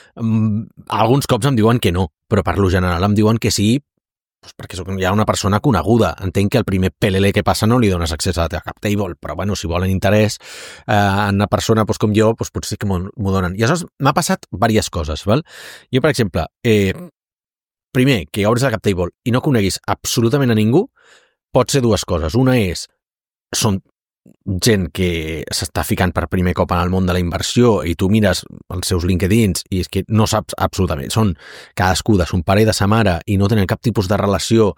Alguns cops em diuen que no, però per lo general em diuen que sí, doncs perquè soc ja una persona coneguda. Entenc que el primer PLL que passa no li dones accés a CapTable, però bueno, si volen interès en una persona com jo, potser sí que m'ho donen. I aleshores m'ha passat diverses coses, val? Jo, per exemple, primer, que obres a CapTable i no coneguis absolutament a ningú, pot ser dues coses. Una és, són gent que s'està ficant per primer cop en el món de la inversió i tu mires els seus LinkedIns i és que no saps absolutament, són cadascú de son pare i de sa mare i no tenen cap tipus de relació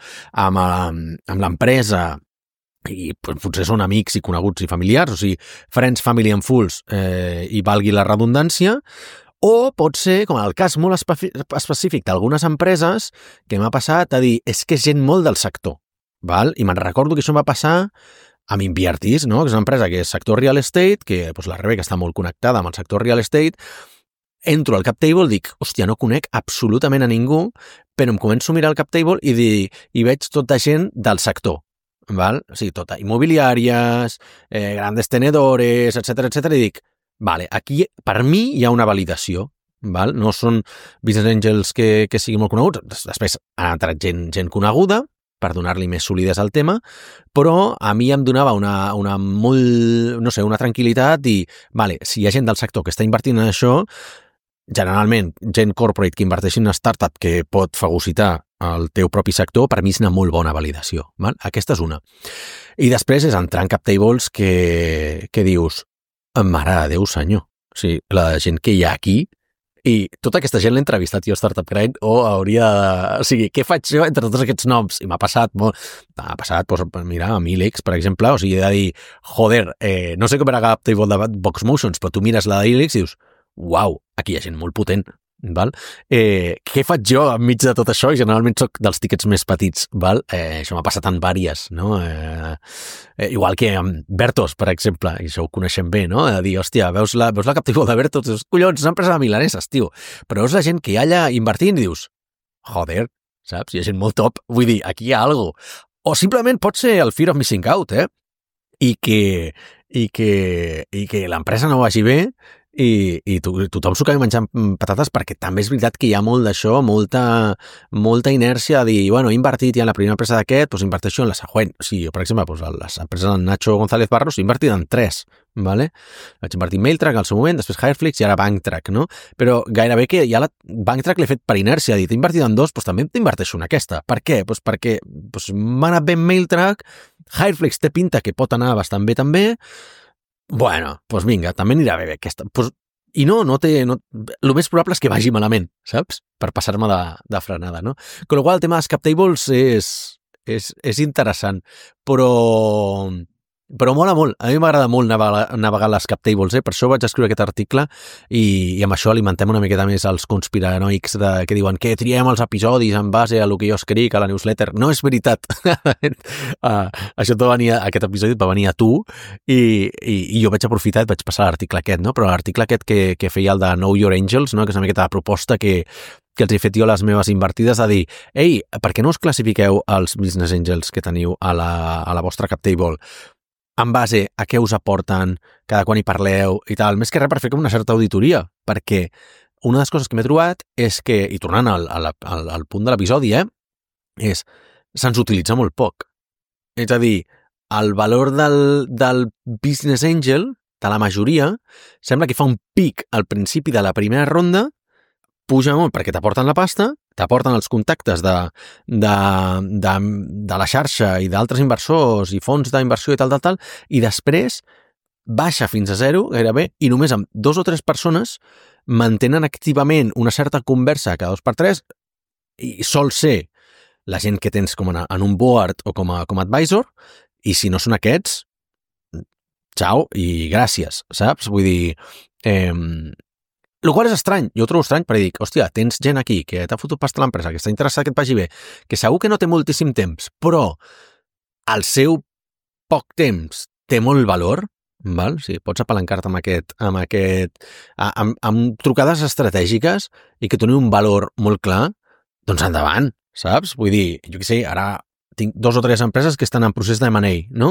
amb l'empresa i potser són amics i coneguts i familiars, o sigui, friends, family and fools, i valgui la redundància, o pot ser, com en el cas molt específic d'algunes empreses, que m'ha passat a dir, és que és gent molt del sector, val? I me'n recordo que això em va passar amb Inviartis, no? Que és una empresa que és sector real estate, que la Rebeca està molt connectada amb el sector real estate. Entro al CapTable, dic, hòstia, no conec absolutament a ningú, però em començo a mirar el CapTable i veig tota gent del sector, val? O sigui, tota immobiliàries, grandes tenedores, etcètera, i dic, vale, aquí per mi hi ha una validació, val? No són business angels que siguin molt coneguts, després ha entrat gent coneguda, per donar-li més solidesa al tema, però a mi em donava una tranquil·litat i, vale, si hi ha gent del sector que està invertint en això, generalment, gent corporate que inverteixi en una startup que pot fagocitar el teu propi sector, per mi és una molt bona validació. Val? Aquesta és una. I després és entrar en CapTables que dius, mare de Déu, senyor. O sigui, la gent que hi ha aquí, i tota aquesta gent l'he entrevistat jo a Startup Grind o hauria de... O sigui, què faig jo entre tots aquests noms? I m'ha passat molt... mira, amb Ilix, per exemple, o sigui, he de dir, joder, no sé com era CapTable de Vox Motions, però tu mires la d'Ilix i dius, uau, aquí hi ha gent molt potent. val? Què faig jo enmig de tot això? Generalment soc dels tiquets més petits, val? Això m'ha passat en vàries, no? Igual que amb Bertos, per exemple, i això ho coneixem bé, no? De dir, hòstia, veus la cap table de Bertos, dius, collons, és una empresa de milaneses, tio. Però veus la gent que hi ha allà invertint i dius, joder, saps? Hi ha gent molt top. Vull dir, aquí hi ha alguna cosa. O simplement pot ser el fear of missing out, I que l'empresa no vagi bé i tothom s'ho acabi menjant patates, perquè també és veritat que hi ha molt d'això, molta inèrcia de dir, bueno, he invertit ja en la primera empresa d'aquest, doncs inverteixo en la següent. O sigui, per exemple, les empreses de Nacho González Barros he invertit en 3, ¿vale? Vaig invertir en Mailtrack al seu moment, després Hireflix i ara Banktrack, no? Però gairebé que ja Banktrack l'he fet per inèrcia, he dit, he invertit en 2, doncs també t'inverteixo en aquesta. Per què? Doncs perquè m'ha anat bé Mailtrack, Hireflix té pinta que pot anar bastant bé també. Bueno, doncs vinga, també anirà bé aquesta. I no té... El més probable és que vagi malament, saps? Per passar-me de frenada, no? Con lo qual, el tema dels cap tables és interessant, però mola molt. A mi m'agrada molt navegar les cap tables, Per això vaig escriure aquest article i amb això alimentem una miqueta més els conspiranoics que diuen que triem els episodis en base a el que jo escric a la newsletter. No és veritat. Aquest episodi va venir a tu i jo vaig aprofitar i vaig passar l'article aquest, no? Però l'article aquest que feia el de Know Your Angels, no? Que és una miqueta la proposta que els he fet jo a les meves invertides, a dir, ei, per què no us classifiqueu els business angels que teniu a la vostra cap table en base a què us aporten, cada quan hi parleu i tal, més que res per fer com una certa auditoria, perquè una de les coses que m'he trobat és que, i tornant al punt de l'episodi, és, se'ns utilitza molt poc. És a dir, el valor del business angel, de la majoria, sembla que fa un pic al principi de la primera ronda, puja molt perquè t'aporten la pasta, t'aporten els contactes de la xarxa i d'altres inversors i fons d'inversió i tal, i després baixa fins a 0, gairebé, i només amb 2 o 3 persones mantenen activament una certa conversa cada 2 per 3 i sol ser la gent que tens com en un board o com a advisor, i si no són aquests, ciao i gràcies, saps? Vull dir... El qual és estrany, jo ho trobo estrany perquè dic, hòstia, tens gent aquí que t'ha fotut pasta a l'empresa, que està interessada que et vagi bé, que segur que no té moltíssim temps, però el seu poc temps té molt valor, val? Sí, pots apalancar-te amb trucades estratègiques i que donin un valor molt clar, doncs endavant, saps? Vull dir, jo què sé, ara tinc 2 o 3 empreses que estan en procés de M&A, no?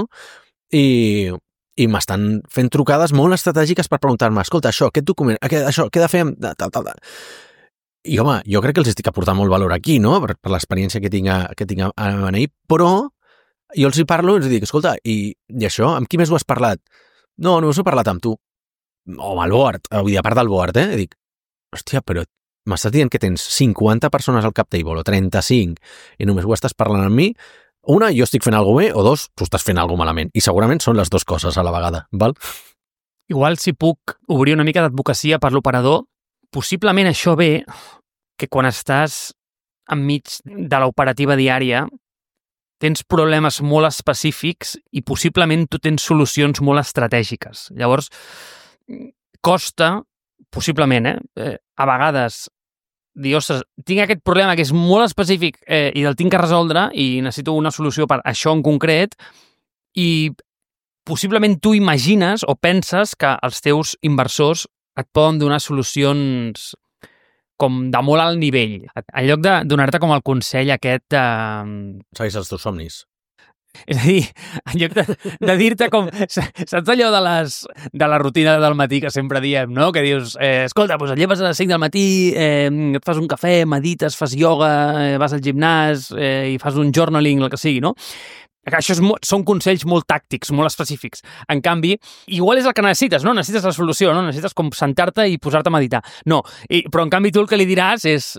I m'estan fent trucades molt estratègiques per preguntar-me, escolta, això, aquest document, això, què he de fer amb... Tal. I, home, jo crec que els estic aportant molt valor aquí, no?, per l'experiència que tinc a M&A, però jo els hi parlo i els dic, escolta, i això, amb qui més ho has parlat? No, només ho he parlat amb tu. O amb el board, vull dir, a part del board, I dic, hòstia, però m'estàs dient que tens 50 persones al cap table o 35 i només ho estàs parlant amb mi? Una, jo estic fent alguna bé, o 2, tu estàs fent alguna malament. I segurament són les 2 coses a la vegada, val? Igual si puc obrir una mica d'advocacia per l'operador, possiblement això ve que quan estàs enmig de l'operativa diària tens problemes molt específics i possiblement tu tens solucions molt estratègiques. Llavors, costa, possiblement, a vegades dir, ostres, tinc aquest problema que és molt específic i el tinc que resoldre i necessito una solució per això en concret i possiblement tu imagines o penses que els teus inversors et poden donar solucions com de molt alt nivell. En lloc de donar-te com el consell aquest de... Segueix els teus somnis. És a dir, en lloc de dir-te com... Saps allò de la rutina del matí que sempre diem, no? Que dius, escolta, doncs et lleves a les 5 del matí, et fas un cafè, medites, fas ioga, vas al gimnàs i fas un journaling, el que sigui, no? Això són consells molt tàctics, molt específics. En canvi, igual és el que necessites, no? Necessites la solució, no? Necessites com sentar-te i posar-te a meditar. No, però en canvi tu el que li diràs és...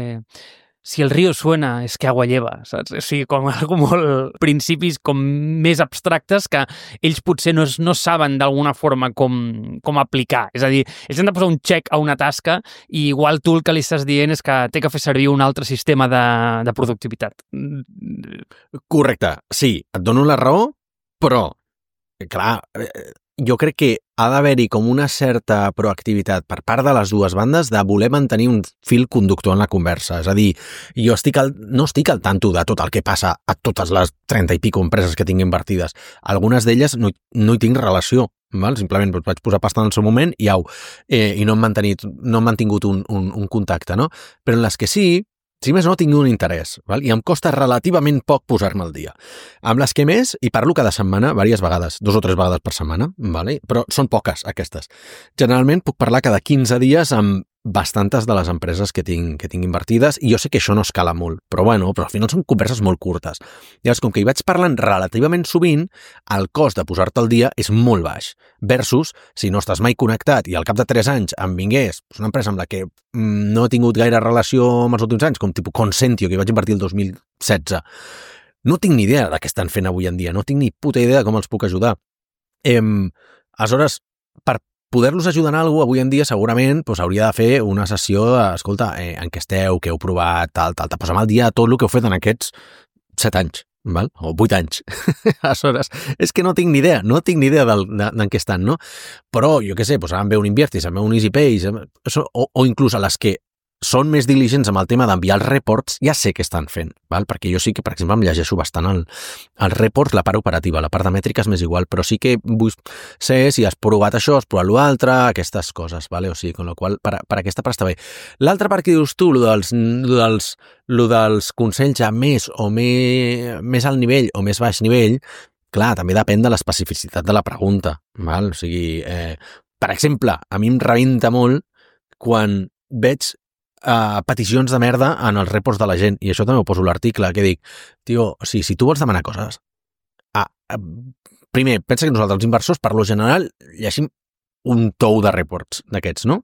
si el río suena, és que agua lleva, saps? O sigui, com molt principis com més abstractes que ells potser no saben d'alguna forma com aplicar. És a dir, ells han de posar un check a una tasca i igual tu el que li estàs dient és que té que fer servir un altre sistema de productivitat. Correcte, sí, et dono la raó, però, clar, jo crec que ha d'haver-hi com una certa proactivitat per part de les dues bandes de voler mantenir un fil conductor en la conversa. És a dir, jo no estic al tanto de tot el que passa a totes les 30 i pico empreses que tinc invertides. Algunes d'elles no hi tinc relació. Val? Simplement vaig posar pasta en el seu moment i au, i no hem mantingut un contacte, no? Però en les que sí, si més no, tinc un interès, val? I em costa relativament poc posar-me al dia. Amb les que més, i parlo cada setmana, diverses vegades, 2 o 3 vegades per setmana, vale? Però són poques aquestes. Generalment puc parlar cada 15 dies amb bastantes de les empreses que tinc invertides, i jo sé que això no escala molt, però al final són converses molt curtes. Llavors, com que hi vaig parlant relativament sovint, el cost de posar-te al dia és molt baix, versus si no estàs mai connectat i al cap de 3 anys em vingués una empresa amb la que no he tingut gaire relació en els últims anys, com tipus Consentio, que hi vaig invertir el 2016. No tinc ni idea de què estan fent avui en dia, no tinc ni puta idea de com els puc ajudar. Aleshores, per poder-los ajudar en alguna cosa, avui en dia segurament hauria de fer una sessió de, escolta, en què esteu, què heu provat, tal, posem al dia tot el que heu fet en aquests 7 anys, val? O 8 anys. Aleshores, és que no tinc ni idea d'en què estan, no? Però, jo què sé, ara em ve un Invertis, em ve un EasyPay, o inclús a les que són més diligents amb el tema d'enviar els reports, ja sé què estan fent, val? Perquè jo sí que, per exemple, em llegeixo bastant els reports, la part operativa, la part de mètriques m'és igual, però sí que vull saber si has provat això, has provat l'altre, aquestes coses, vale? O sigui, con la qual per aquesta part està bé. L'altra part que dius tu, lo dels consells a més o més alt nivell o més baix nivell, clar, també depèn de l'especificitat de la pregunta, val? O sigui, per exemple, a mi em rebenta molt quan veig peticions de merda en els reports de la gent, i això també ho poso a l'article, que dic, tio, si tu vols demanar coses, primer, pensa que nosaltres els inversors, per lo general, llegim un tou de reports d'aquests, no?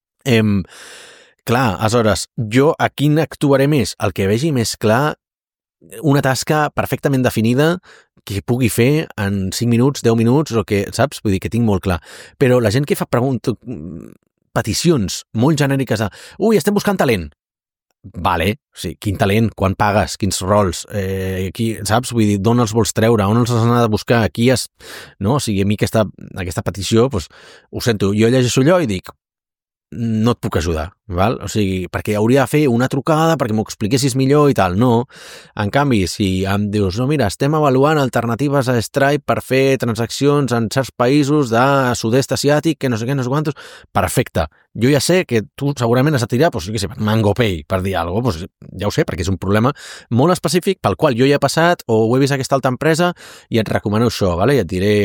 Clar, aleshores, jo a quin actuaré més? El que vegi més clar, una tasca perfectament definida que pugui fer en 5 minuts, 10 minuts, o que, saps? Vull dir que tinc molt clar. Però la gent que fa peticions molt genèriques de estem buscant talent. Vale, o sigui, quin talent, quan pagues, quins rols, saps? Vull dir, d'on els vols treure, on els has anat a buscar, no? O sigui, a mi aquesta petició, ho sento, jo llegeixo allò i dic, no et puc ajudar, val? O sigui, perquè hauria de fer una trucada perquè m'ho expliquessis millor i tal, no. En canvi, si em dius, no, mira, estem avaluant alternatives a Stripe per fer transaccions en certs països de sud-est asiàtic, que no sé què, no sé quantos, perfecte. Jo ja sé que tu segurament has de tirar, jo què sé, MangoPay, per dir alguna cosa, ja ho sé, perquè és un problema molt específic pel qual jo ja he passat o ho he vist a aquesta altra empresa i et recomano això, vale? I et diré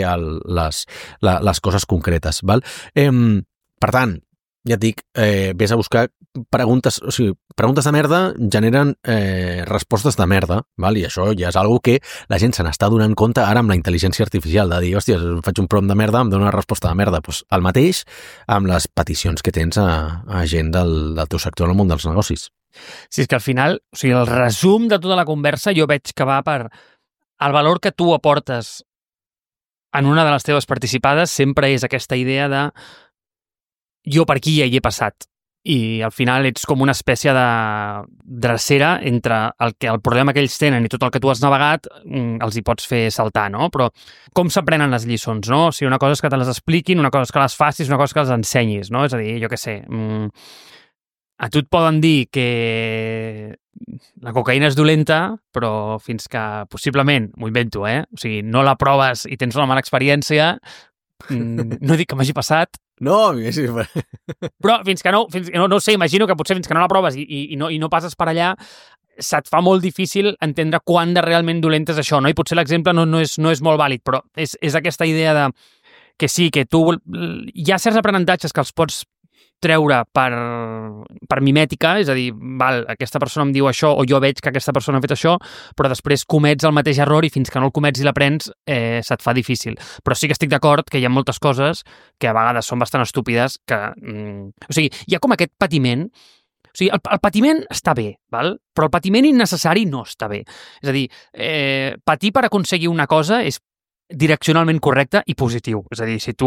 les coses concretes, val? Per tant, ja et dic, vés a buscar preguntes, o sigui, preguntes de merda generen respostes de merda, val? I això ja és algo que la gent se n'està donant compte ara amb la intel·ligència artificial, de dir, hòstia, faig un prompt de merda, em dona una resposta de merda. Pues el mateix amb les peticions que tens a gent del teu sector en el món dels negocis. Sí, és que al final, o sigui, el resum de tota la conversa jo veig que va per el valor que tu aportes en una de les teves participades sempre és aquesta idea de jo per aquí ja hi he passat i al final ets com una espècie de drecera entre el problema que ells tenen i tot el que tu has navegat els hi pots fer saltar, no? Però com s'aprenen les lliçons, no? O sigui, una cosa és que te les expliquin, una cosa és que les facis, una cosa és que les ensenyis, no? És a dir, jo què sé, a tu et poden dir que la cocaïna és dolenta, però fins que possiblement, m'ho invento, o sigui, no la proves i tens una mala experiència, no dic que m'hagi passat, no, sí. Però fins que no ho sé, imagino que potser fins que no la proves i no passes per allà, se't fa molt difícil entendre quan de realment dolent és això, no? I potser l'exemple no és molt vàlid, però és aquesta idea de que sí, que tu... Hi ha certs aprenentatges que els pots treure per mimètica, és a dir, val, aquesta persona em diu això o jo veig que aquesta persona ha fet això, però després comets el mateix error i fins que no el comets i l'aprens se't fa difícil. Però sí que estic d'acord que hi ha moltes coses que a vegades són bastant estúpides que... O sigui, hi ha com aquest patiment. O sigui, el patiment està bé, val? Però el patiment innecessari no està bé. És a dir, patir per aconseguir una cosa és direccionalment correcte i positiu. És a dir, si tu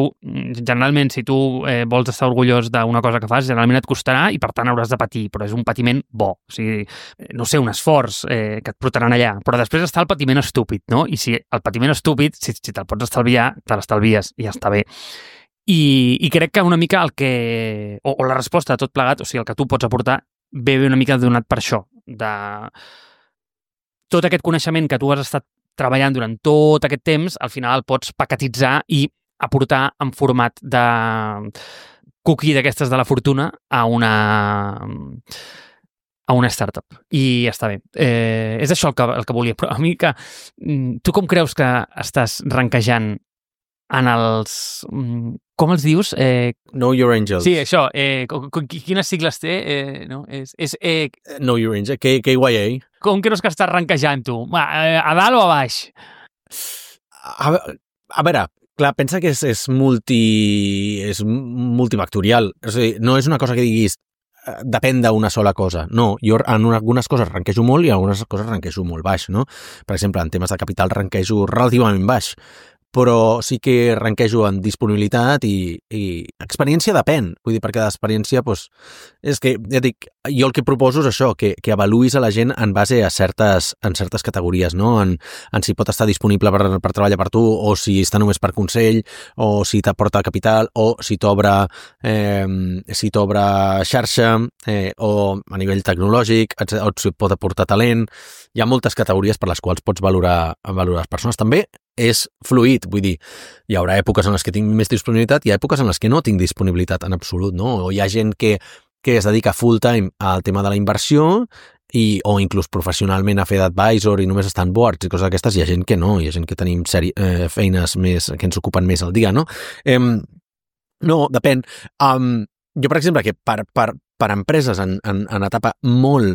vols estar orgullós d'una cosa que fas, generalment et costarà i per tant hauràs de patir, però és un patiment bo. O sigui, no sé, un esforç que et portaran allà. Però després està el patiment estúpid, no? I si el patiment estúpid, si te'l pots estalviar, te l'estalvies i ja està bé. I crec que una mica el que... O la resposta a tot plegat, o sigui, el que tu pots aportar, ve una mica donat per això, de tot aquest coneixement que tu has estat treballant durant tot aquest temps, al final el pots paquetitzar i aportar en format de cookie d'aquestes de la fortuna a una startup. I està bé. És això el que volia. Però a mi que... Tu com creus que estàs ranquejant en els... Com els dius? Know Your Angels. Sí, això. Quines sigles té? No? Know Your Angels. KYA. Com creus que estàs ranquejant tu? A dalt o a baix? A veure, clar, pensa que és multifactorial. És a dir, no és una cosa que diguis depèn d'una sola cosa. No, jo en algunes coses ranquejo molt i en algunes coses ranquejo molt baix, no? Per exemple, en temes de capital ranquejo relativament baix, però sí que ranquejo en disponibilitat i experiència depèn. Vull dir, perquè l'experiència, doncs, és que, ja dic, jo el que proposo és això, que avaluïs a la gent en base a certes categories, no? En si pot estar disponible per treballar per tu, o si està només per consell, o si t'aporta capital, o si t'obre xarxa, o a nivell tecnològic, o si et pot aportar talent. Hi ha moltes categories per les quals pots valorar les persones. També és fluid, vull dir, hi haurà èpoques en les que tinc més disponibilitat i hi ha èpoques en les que no tinc disponibilitat en absolut, no? O hi ha gent que es dedica full time al tema de la inversió o inclús professionalment a fer d'advisor i només estar en boards i coses d'aquestes. Hi ha gent que no, hi ha gent que tenim feines més que ens ocupen més al dia, no? No, depèn. Jo, per exemple, que per empreses en etapa molt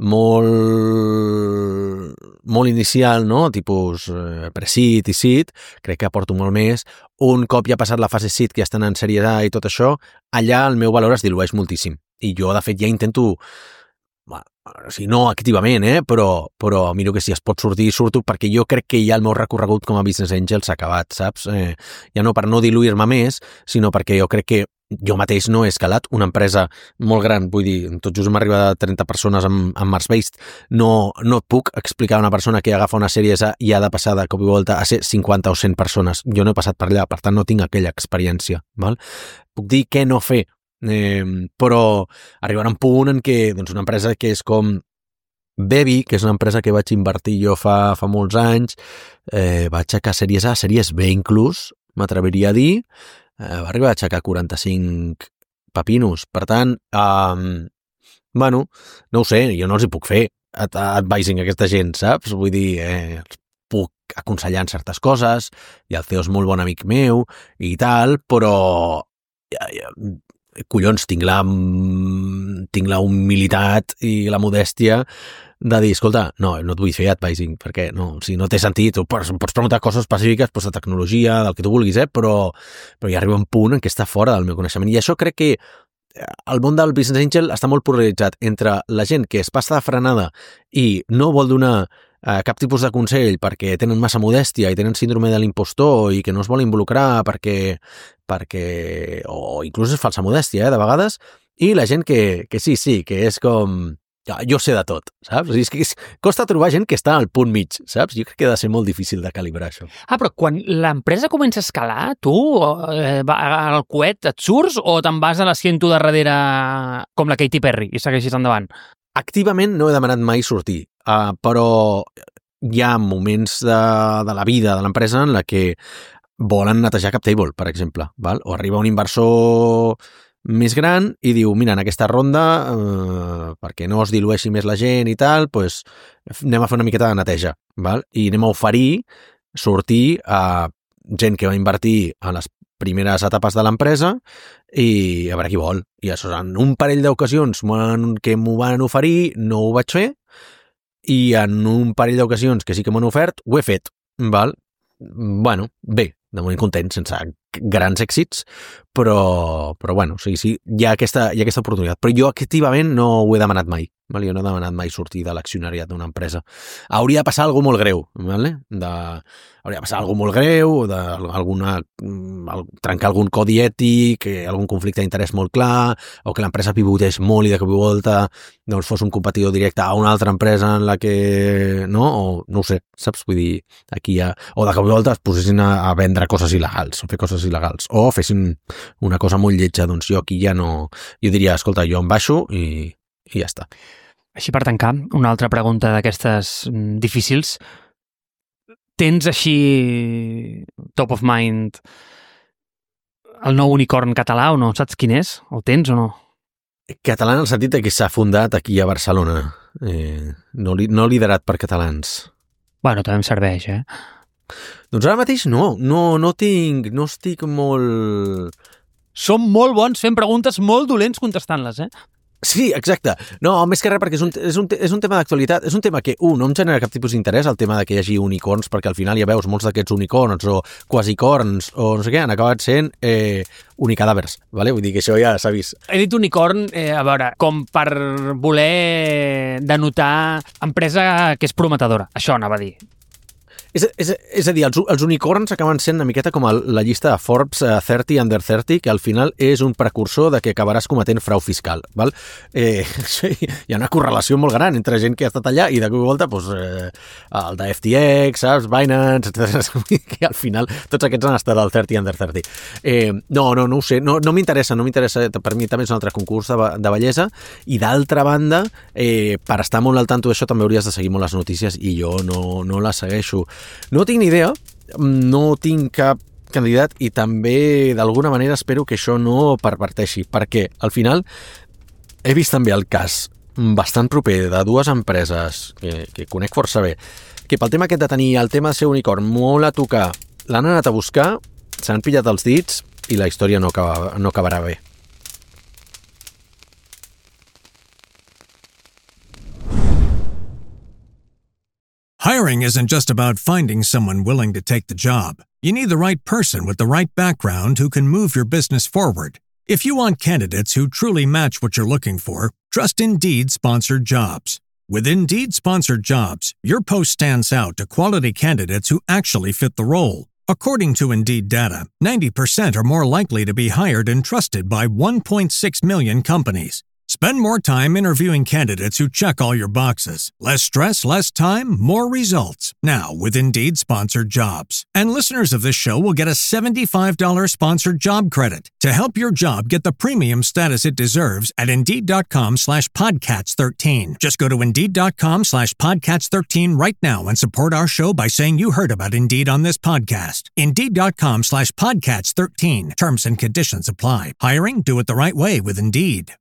inicial, no? Tipus pre-seed i seed, crec que aporto molt més. Un cop ja ha passat la fase seed, que ja estan en sèrie A i tot això, allà el meu valor es dilueix moltíssim. I jo, de fet, ja intento, o sigui, no activament, però miro que si es pot sortir, surto, perquè jo crec que ja el meu recorregut com a Business Angel s'ha acabat, saps? Ja no per no diluir-me més, sinó perquè jo crec que jo mateix no he escalat una empresa molt gran, vull dir, tot just m'arriba de 30 persones amb Mars-based, no et puc explicar a una persona que agafa una sèrie A i ha de passar de cop i volta a ser 50 o 100 persones. Jo no he passat per allà, per tant no tinc aquella experiència, val? Puc dir què no fer, però arribarà un punt en què doncs, una empresa que és com Bevi, que és una empresa que vaig invertir jo fa molts anys, va aixecar sèries A, sèries B inclús, m'atreviria a dir, va arribar a aixecar 45 papinos. Per tant, no ho sé, jo no els hi puc fer advising a aquesta gent, saps? Vull dir, els puc aconsellar en certes coses, i el CEO és molt bon amic meu i tal, però collons, tinc la humilitat i la modèstia de dir, escolta, no et vull fer advising, perquè no, si no té sentit, em pots preguntar coses específiques de tecnologia, del que tu vulguis, però hi arriba un punt en què està fora del meu coneixement. I això crec que el món del Business Angel està molt polaritzat entre la gent que es passa de frenada i no vol donar cap tipus de consell perquè tenen massa modèstia i tenen síndrome de l'impostor i que no es vol involucrar perquè o inclús és falsa modèstia, de vegades, i la gent que sí, que és com jo sé de tot, saps? O sigui, és que costa trobar gent que està al punt mig, saps? Jo crec que ha de ser molt difícil de calibrar això. Però quan l'empresa comença a escalar, tu al coet et surts o te'n vas a l'assiento de darrere com la Katy Perry i segueixis endavant? Activament no he demanat mai sortir, però hi ha moments de la vida de l'empresa en la que volen netejar cap table, per exemple, val? O arriba un inversor més gran i diu, mira, en aquesta ronda, perquè no es dilueixi més la gent i tal, doncs anem a fer una miqueta de neteja, val? I anem a oferir sortir a gent que va invertir a les primeres etapes de l'empresa i a veure qui vol. I això, en un parell d'ocasions que m'ho van oferir, no ho vaig fer, i en un parell d'ocasions que sí que m'han ofert, ho he fet, val? Bueno, bé, de moment content, sense grans èxits, però bueno, sí, hi ha aquesta oportunitat. Però jo activament no ho he demanat mai, val? Jo no he demanat mai sortir de l'accionariat d'una empresa. Hauria de passar alguna molt greu, vale? Hauria de passar alguna molt greu, trencar algun codi ètic, algun conflicte d'interès molt clar, o que l'empresa pivotés molt i de cop i volta doncs fos un competidor directe a una altra empresa en la que... no ho sé, saps? Vull dir, aquí hi ha... O de cop i volta es posessin a vendre coses il·legals, o fer coses coses il·legals. O fessin una cosa molt lletja, doncs jo aquí ja no... Jo diria, escolta, jo em baixo i ja està. Així per tancar, una altra pregunta d'aquestes difícils. Tens així top of mind el nou unicorn català o no? Saps quin és? El tens o no? Català en el sentit que s'ha fundat aquí a Barcelona. No liderat per catalans. Bueno, també em serveix, Doncs ara mateix no estic molt... Som molt bons fent preguntes molt dolents contestant-les, Sí, exacte. No, més que res perquè és un tema d'actualitat, és un tema que, no em genera cap tipus d'interès el tema de que hi hagi unicorns, perquè al final ja veus molts d'aquests unicorns o quasicorns o no sé què, han acabat sent unicadàvers, vale? Vull dir que això ja s'ha vist. He dit unicorn, a veure, com per voler denotar empresa que és prometedora. Això anava a dir. És a dir, els unicorns acaben sent una miqueta com la llista de Forbes 30 Under 30, que al final és un precursor de que acabaràs cometent frau fiscal. Val? Sí, hi ha una correlació molt gran entre gent que ha estat allà i de cop i volta el de FTX, saps? Binance, etc. Que al final tots aquests han estat al 30 Under 30. No ho sé, no m'interessa, per mi també és un altre concurs de bellesa i d'altra banda, per estar molt al tanto d'això també hauries de seguir molt les notícies i jo no les segueixo. No tinc ni idea, no tinc cap candidat i també d'alguna manera espero que això no perverteixi, perquè al final he vist també el cas bastant proper de dues empreses que conec força bé, que pel tema aquest de tenir el tema de ser unicorn molt a tocar, l'han anat a buscar, s'han pillat els dits i la història no acabarà bé. Hiring isn't just about finding someone willing to take the job. You need the right person with the right background who can move your business forward. If you want candidates who truly match what you're looking for, trust Indeed-sponsored jobs. With Indeed-sponsored jobs, your post stands out to quality candidates who actually fit the role. According to Indeed data, 90% are more likely to be hired and trusted by 1.6 million companies. Spend more time interviewing candidates who check all your boxes. Less stress, less time, more results. Now with Indeed-sponsored jobs. And listeners of this show will get a $75 sponsored job credit to help your job get the premium status it deserves at Indeed.com/Podcats13. Just go to Indeed.com/Podcats13 right now and support our show by saying you heard about Indeed on this podcast. Indeed.com/Podcats13. Terms and conditions apply. Hiring? Do it the right way with Indeed.